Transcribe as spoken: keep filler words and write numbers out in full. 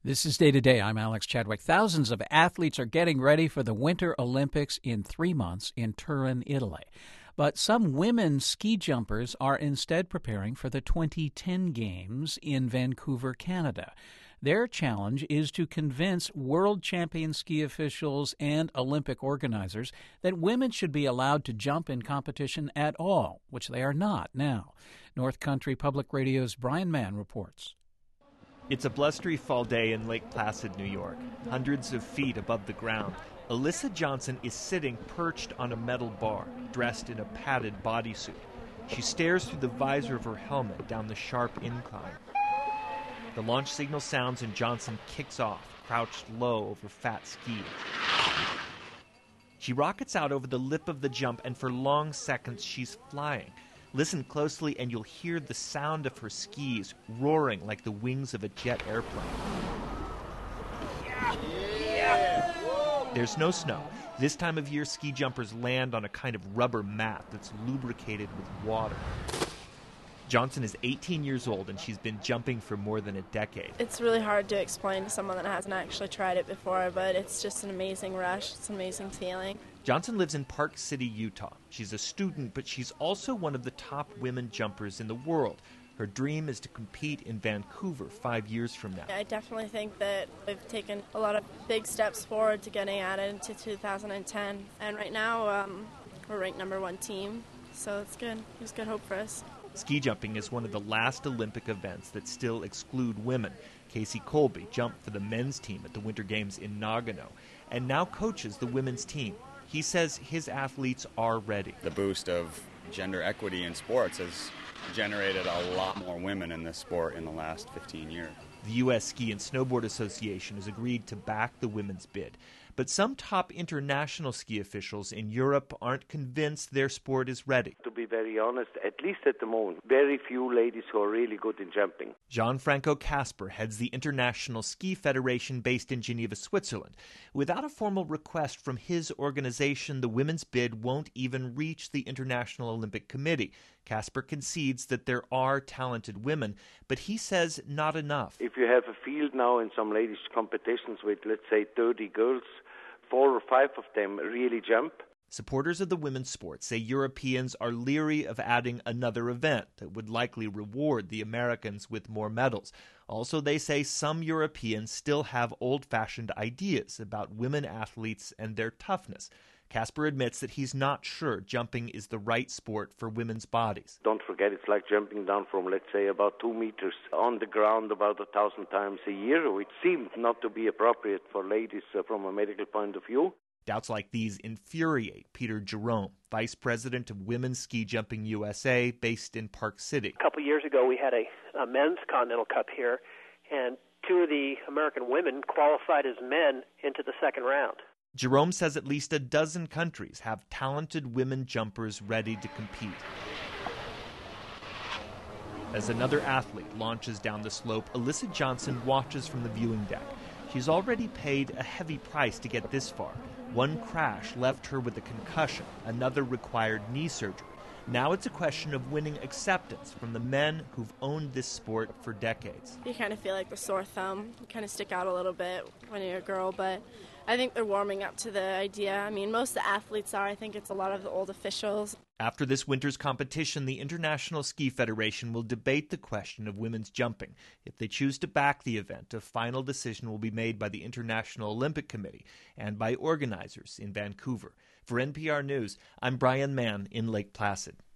This is Day to Day. I'm Alex Chadwick. Thousands of athletes are getting ready for the Winter Olympics in three months in Turin, Italy. But some women ski jumpers are instead preparing for the twenty ten Games in Vancouver, Canada. Their challenge is to convince world champion ski officials and Olympic organizers that women should be allowed to jump in competition at all, which they are not now. North Country Public Radio's Brian Mann reports. It's a blustery fall day in Lake Placid, New York, hundreds of feet above the ground. Alyssa Johnson is sitting perched on a metal bar, dressed in a padded bodysuit. She stares through the visor of her helmet down the sharp incline. The launch signal sounds and Johnson kicks off, crouched low over fat skis. She rockets out over the lip of the jump, and for long seconds she's flying. Listen closely and you'll hear the sound of her skis roaring like the wings of a jet airplane. There's no snow. This time of year, ski jumpers land on a kind of rubber mat that's lubricated with water. Johnson is eighteen years old and she's been jumping for more than a decade. It's really hard to explain to someone that hasn't actually tried it before, but it's just an amazing rush. It's an amazing feeling. Johnson lives in Park City, Utah. She's a student, but she's also one of the top women jumpers in the world. Her dream is to compete in Vancouver five years from now. I definitely think that we've taken a lot of big steps forward to getting added into two thousand ten. And right now, um, we're ranked number one team, so it's good. There's good hope for us. Ski jumping is one of the last Olympic events that still exclude women. Casey Colby jumped for the men's team at the Winter Games in Nagano and now coaches the women's team. He says his athletes are ready. The boost of gender equity in sports has generated a lot more women in this sport in the last fifteen years. The U S Ski and Snowboard Association has agreed to back the women's bid. But some top international ski officials in Europe aren't convinced their sport is ready. To be very honest, at least at the moment, very few ladies who are really good in jumping. Gianfranco Casper heads the International Ski Federation based in Geneva, Switzerland. Without a formal request from his organization, the women's bid won't even reach the International Olympic Committee. Casper concedes that there are talented women, but he says not enough. If you have a field now in some ladies' competitions with, let's say, thirty girls, four or five of them really jump. Supporters of the women's sport say Europeans are leery of adding another event that would likely reward the Americans with more medals. Also, they say some Europeans still have old-fashioned ideas about women athletes and their toughness. Casper admits that he's not sure jumping is the right sport for women's bodies. Don't forget, it's like jumping down from, let's say, about two meters on the ground about a thousand times a year, which seemed not to be appropriate for ladies uh, from a medical point of view. Doubts like these infuriate Peter Jerome, vice president of Women's Ski Jumping U S A, based in Park City. A couple years ago, we had a, a men's Continental Cup here, and two of the American women qualified as men into the second round. Jerome says at least a dozen countries have talented women jumpers ready to compete. As another athlete launches down the slope, Alyssa Johnson watches from the viewing deck. She's already paid a heavy price to get this far. One crash left her with a concussion, another required knee surgery. Now it's a question of winning acceptance from the men who've owned this sport for decades. You kind of feel like the sore thumb. You kind of stick out a little bit when you're a girl, but I think they're warming up to the idea. I mean, most of the athletes are. I think it's a lot of the old officials. After this winter's competition, the International Ski Federation will debate the question of women's jumping. If they choose to back the event, a final decision will be made by the International Olympic Committee and by organizers in Vancouver. For N P R News, I'm Brian Mann in Lake Placid.